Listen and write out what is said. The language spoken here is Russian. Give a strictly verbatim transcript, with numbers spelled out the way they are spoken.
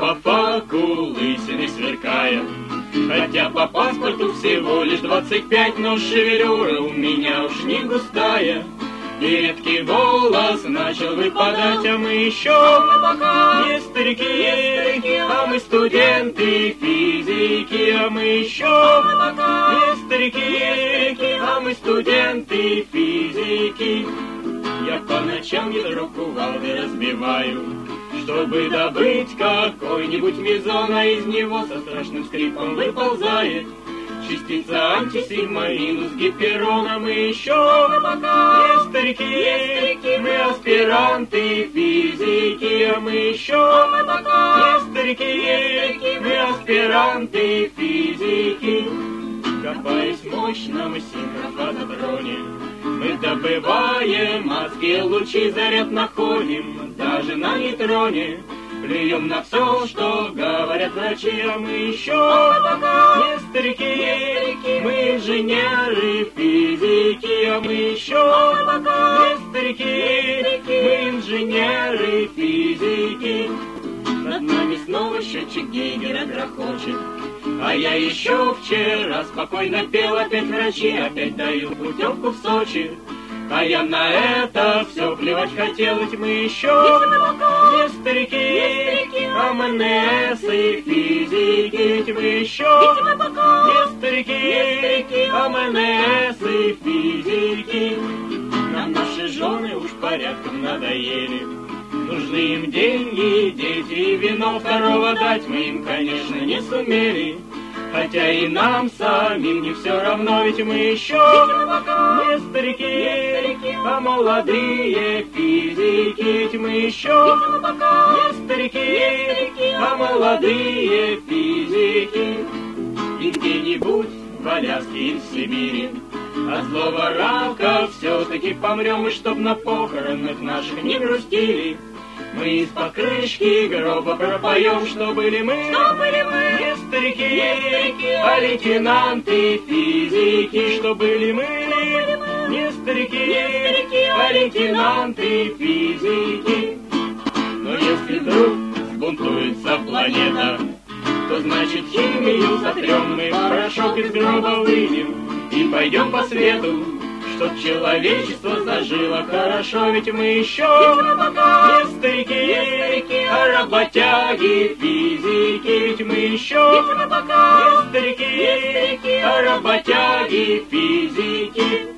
по факу лысиной сверкая. Хотя по паспорту всего лишь двадцать пять, но шевелюра у меня уж не густая. И редкий волос начал выпадать, а мы еще не старики, а мы студенты физики, а мы еще не старики, а мы студенты физики. Я по ночам ядро кувалды разбиваю, чтобы добыть какой-нибудь мезон, а из него со страшным скрипом выползает частица антисигма минус гиперона. Мы еще не старики, мы аспиранты физики, а мы еще не старики, мы аспиранты физики. Копаясь в мощном синхрофазотроне, мы добываем адские лучи, заряд находим даже на нейтроне. Плюем на все, что говорят врачи, а мы еще не старики, мы инженеры физики, а мы еще не старики, мы инженеры физики. Над нами снова счетчик Гейгера грохочет, а я еще вчера спокойно пел, опять врачи, опять дают путевку в Сочи. А я на это все плевать хотел, ведь мы еще не старики, а МНС и физики, ведь мы еще не старики, а МНС и физики. Нам наши жены уж порядком надоели, нужны им деньги, дети и вино, второго дать мы им, конечно, не сумели. Хотя и нам самим не все равно, ведь мы еще не старики, а молодые физики, ведь мы еще не старики, а молодые физики. И где-нибудь в Аляске и в Сибири от злого рака все-таки помрем, и чтоб на похоронах наших не грустили, мы из-под крышки гроба пропоем, что были мы, что были мы не старики, а лейтенанты физики, что были мы, не старики, а лейтенанты физики. Но если вдруг сбунтуется планета, то значит химию сотрем, мы порошок из гроба выйдем и пойдем по свету, чтоб человечество зажило хорошо, ведь мы еще не старики, а работяги физики, ведь мы еще не старики, а работяги физики.